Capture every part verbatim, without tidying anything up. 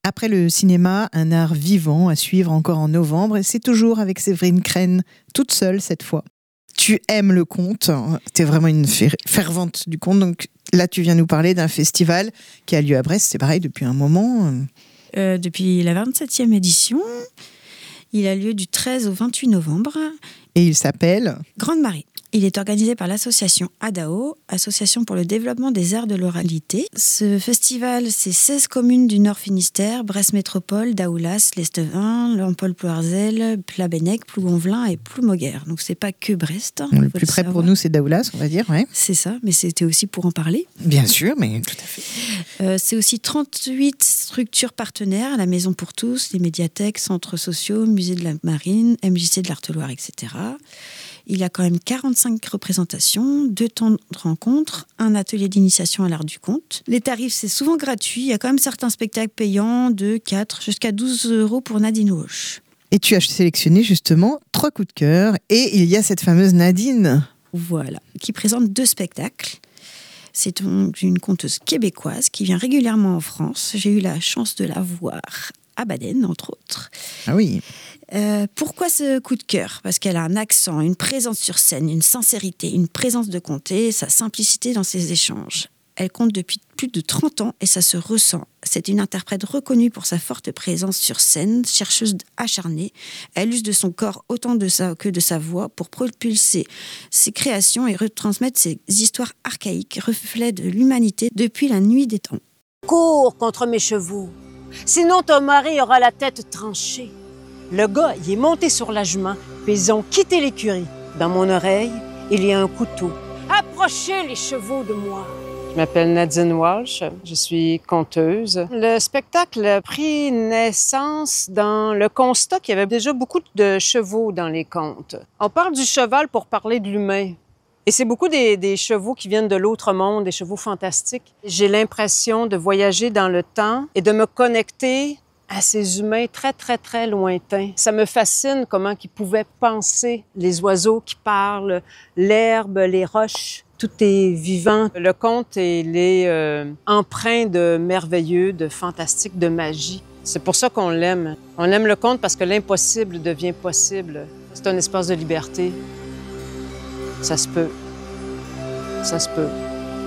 Après le cinéma, un art vivant à suivre encore en novembre, et c'est toujours avec Séverine Crène, toute seule cette fois. Tu aimes le conte, tu es vraiment une fervente du conte, donc là tu viens nous parler d'un festival qui a lieu à Brest, c'est pareil depuis un moment. Euh, depuis la vingt-septième édition, il a lieu du treize au vingt-huit novembre. Et il s'appelle Grande Marée. Il est organisé par l'association ADAO, Association pour le développement des arts de l'oralité. Ce festival, c'est seize communes du Nord Finistère, Brest Métropole, Daoulas, l'Estevin, Lampol-Ploarzel, Plabennec, Plougonvelin et Ploumoguer. Donc c'est pas que Brest. Le plus près pour nous, c'est Daoulas, on va dire. Ouais. C'est ça, mais c'était aussi pour en parler. Bien sûr, mais tout à fait. Euh, c'est aussi trente-huit structures partenaires, la Maison pour tous, les médiathèques, centres sociaux, musée de la marine, M J C de l'Arteloire, et cetera. Il y a quand même quarante-cinq représentations, deux temps de rencontre, un atelier d'initiation à l'art du conte. Les tarifs, c'est souvent gratuit. Il y a quand même certains spectacles payants, deux, quatre, jusqu'à douze euros pour Nadine Walsh. Et tu as sélectionné justement trois coups de cœur. Et il y a cette fameuse Nadine. Voilà, qui présente deux spectacles. C'est une conteuse québécoise qui vient régulièrement en France. J'ai eu la chance de la voir à Baden, entre autres. Ah oui. Euh, pourquoi ce coup de cœur ? Parce qu'elle a un accent, une présence sur scène, une sincérité, une présence de conter, sa simplicité dans ses échanges. Elle compte depuis plus de trente ans et ça se ressent. C'est une interprète reconnue pour sa forte présence sur scène, chercheuse acharnée. Elle use de son corps autant de sa, que de sa voix pour propulser ses créations et retransmettre ses histoires archaïques, reflets de l'humanité depuis la nuit des temps. Cours contre mes chevaux, sinon ton mari aura la tête tranchée. Le gars, il est monté sur la jument, puis ils ont quitté l'écurie. Dans mon oreille, il y a un couteau. Approchez les chevaux de moi. Je m'appelle Nadine Walsh, je suis conteuse. Le spectacle a pris naissance dans le constat qu'il y avait déjà beaucoup de chevaux dans les contes. On parle du cheval pour parler de l'humain. Et c'est beaucoup des, des chevaux qui viennent de l'autre monde, des chevaux fantastiques. J'ai l'impression de voyager dans le temps et de me connecter à ces humains très, très, très lointains. Ça me fascine comment ils pouvaient penser. Les oiseaux qui parlent, l'herbe, les roches, tout est vivant. Le conte, il est euh, empreint de merveilleux, de fantastique, de magie. C'est pour ça qu'on l'aime. On aime le conte parce que l'impossible devient possible. C'est un espace de liberté. Ça se peut. Ça se peut.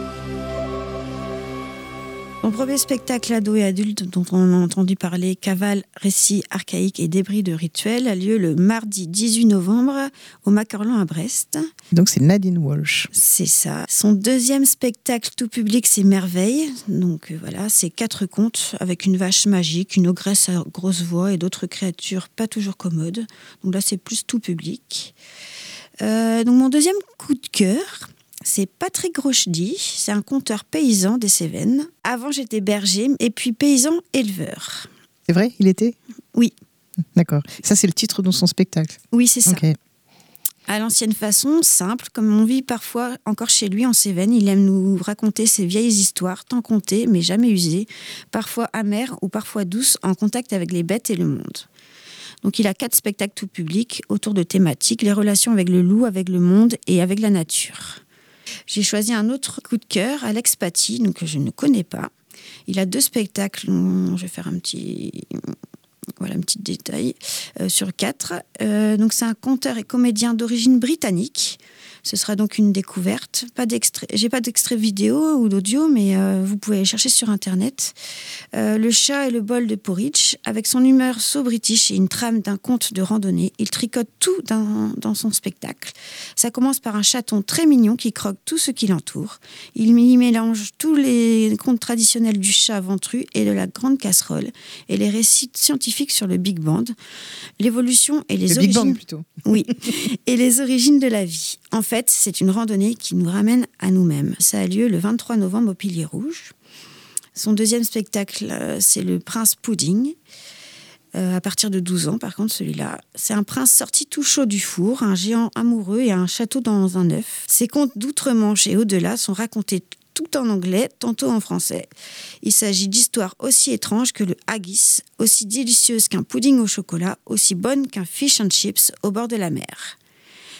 Mon premier spectacle ado et adulte dont on a entendu parler, Cavale, récits archaïques et débris de rituels, a lieu le mardi dix-huit novembre au Macorlan à Brest. Donc c'est Nadine Walsh. C'est ça. Son deuxième spectacle tout public, c'est Merveille. Donc euh, voilà, c'est quatre contes avec une vache magique, une ogresse à grosse voix et d'autres créatures pas toujours commodes. Donc là, c'est plus tout public. Euh, donc mon deuxième coup de cœur, c'est Patrick Rochdy, c'est un conteur paysan des Cévennes. Avant, j'étais berger et puis paysan éleveur. C'est vrai, il était ? Oui. D'accord. Ça, c'est le titre de son spectacle ? Oui, c'est ça. Okay. À l'ancienne façon, simple, comme on vit parfois encore chez lui en Cévennes, il aime nous raconter ses vieilles histoires, tant contées mais jamais usées, parfois amères ou parfois douces, en contact avec les bêtes et le monde. Donc il a quatre spectacles tout public autour de thématiques, les relations avec le loup, avec le monde et avec la nature. J'ai choisi un autre coup de cœur, Alex Paty, donc que je ne connais pas. Il a deux spectacles, je vais faire un petit, voilà, un petit détail, euh, sur quatre. Euh, donc c'est un conteur et comédien d'origine britannique. Ce sera donc une découverte. Pas d'extrait, j'ai pas d'extrait vidéo ou d'audio, mais euh, vous pouvez aller chercher sur Internet. Euh, le chat et le bol de porridge, avec son humeur so-british et une trame d'un conte de randonnée, il tricote tout dans, dans son spectacle. Ça commence par un chaton très mignon qui croque tout ce qui l'entoure. Il y mélange tous les contes traditionnels du chat ventru et de la grande casserole et les récits scientifiques sur le Big Bang, l'évolution et les le origines. Big Bang plutôt. Oui, et les origines de la vie. En fait, c'est une randonnée qui nous ramène à nous-mêmes. Ça a lieu le vingt-trois novembre au Pilier Rouge. Son deuxième spectacle, c'est le Prince Pudding. Euh, à partir de douze ans, par contre, celui-là. C'est un prince sorti tout chaud du four, un géant amoureux et un château dans un œuf. Ses contes d'outre-Manche et au-delà sont racontés tout en anglais, tantôt en français. Il s'agit d'histoires aussi étranges que le haggis, aussi délicieuses qu'un pudding au chocolat, aussi bonnes qu'un fish and chips au bord de la mer.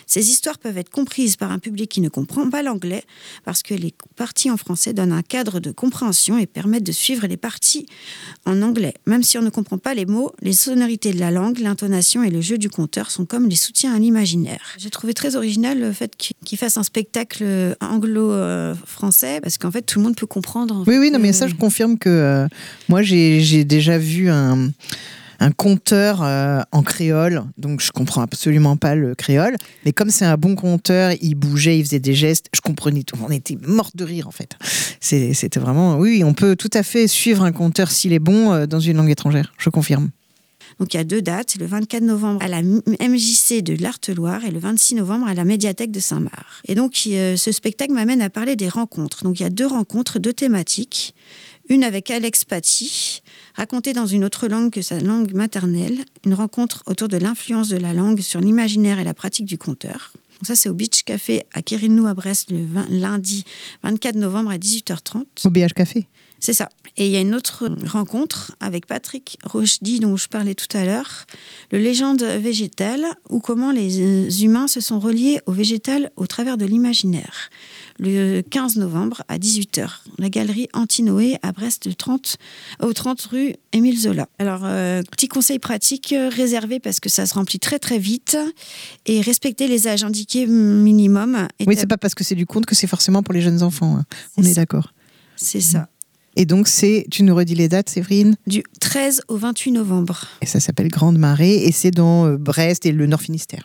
Ces histoires peuvent être comprises par un public qui ne comprend pas l'anglais parce que les parties en français donnent un cadre de compréhension et permettent de suivre les parties en anglais. Même si on ne comprend pas les mots, les sonorités de la langue, l'intonation et le jeu du conteur sont comme les soutiens à l'imaginaire. J'ai trouvé très original le fait qu'il fasse un spectacle anglo-français parce qu'en fait tout le monde peut comprendre. Oui, oui, non, mais ça je confirme que euh, moi j'ai, j'ai déjà vu un... un conteur euh, en créole, donc je comprends absolument pas le créole, mais comme c'est un bon conteur, il bougeait, il faisait des gestes, je comprenais tout, on était morte de rire en fait. C'est, c'était vraiment, oui, on peut tout à fait suivre un conteur s'il est bon euh, dans une langue étrangère, je confirme. Donc il y a deux dates, le vingt-quatre novembre à la M J C de l'Arteloire et le vingt-six novembre à la médiathèque de Saint-Marc. Et donc euh, ce spectacle m'amène à parler des rencontres. Donc il y a deux rencontres, deux thématiques. Une avec Alex Paty, racontée dans une autre langue que sa langue maternelle. Une rencontre autour de l'influence de la langue sur l'imaginaire et la pratique du conteur. Donc ça, c'est au Beach Café à Quérinou à Brest le vingt, lundi vingt-quatre novembre à dix-huit heures trente. Au B H Café. C'est ça. Et il y a une autre rencontre avec Patrick Rochdy, dont je parlais tout à l'heure, le légende végétale, ou comment les humains se sont reliés au végétal au travers de l'imaginaire. Le quinze novembre à dix-huit heures, la galerie Antinoé à Brest, le trente, au trente rue Émile Zola. Alors, euh, petit conseil pratique, euh, réservé parce que ça se remplit très très vite et respecter les âges indiqués minimum. Oui, c'est pas parce que c'est du conte que c'est forcément pour les jeunes enfants. Hein. On est, est d'accord. C'est ça. Et donc, c'est, tu nous redis les dates, Séverine ? Du treize au vingt-huit novembre. Et ça s'appelle Grande Marée et c'est dans Brest et le Nord Finistère.